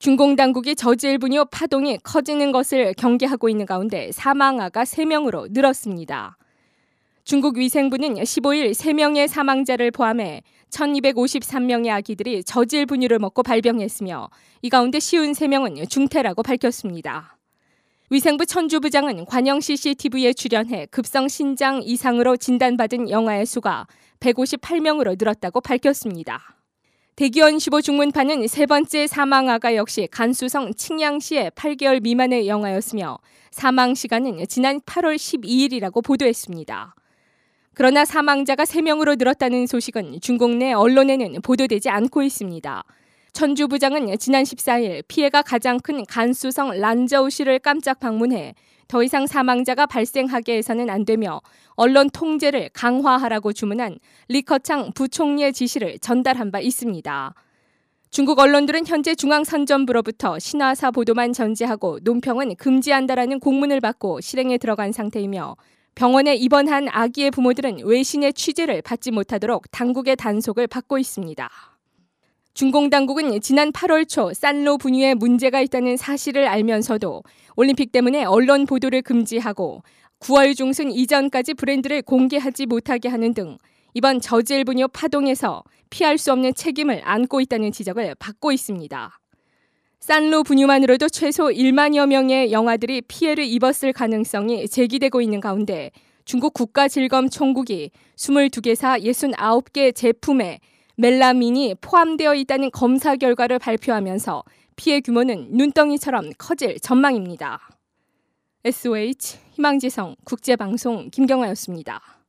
중공 당국이 저질 분유 파동이 커지는 것을 경계하고 있는 가운데 사망아가 3명으로 늘었습니다. 중국 위생부는 15일 3명의 사망자를 포함해 1253명의 아기들이 저질 분유를 먹고 발병했으며 이 가운데 53명은 중태라고 밝혔습니다. 위생부 천주부장은 관영 CCTV에 출연해 급성 신장 이상으로 진단받은 영아의 수가 158명으로 늘었다고 밝혔습니다. 대기원 15 중문파는 세 번째 사망아가 역시 간수성 칭양시의 8개월 미만의 영아였으며 사망 시간은 지난 8월 12일이라고 보도했습니다. 그러나 사망자가 3명으로 늘었다는 소식은 중국 내 언론에는 보도되지 않고 있습니다. 천주부장은 지난 14일 피해가 가장 큰 간수성 란저우시를 깜짝 방문해 더 이상 사망자가 발생하게 해서는 안 되며 언론 통제를 강화하라고 주문한 리커창 부총리의 지시를 전달한 바 있습니다. 중국 언론들은 현재 중앙선전부로부터 신화사 보도만 전제하고 논평은 금지한다라는 공문을 받고 실행에 들어간 상태이며 병원에 입원한 아기의 부모들은 외신의 취재를 받지 못하도록 당국의 단속을 받고 있습니다. 중공 당국은 지난 8월 초 산로 분유에 문제가 있다는 사실을 알면서도 올림픽 때문에 언론 보도를 금지하고 9월 중순 이전까지 브랜드를 공개하지 못하게 하는 등 이번 저질 분유 파동에서 피할 수 없는 책임을 안고 있다는 지적을 받고 있습니다. 산로 분유만으로도 최소 1만여 명의 영아들이 피해를 입었을 가능성이 제기되고 있는 가운데 중국 국가질검총국이 22개사 69개 제품에 멜라민이 포함되어 있다는 검사 결과를 발표하면서 피해 규모는 눈덩이처럼 커질 전망입니다. SOH 희망지성 국제방송 김경아였습니다.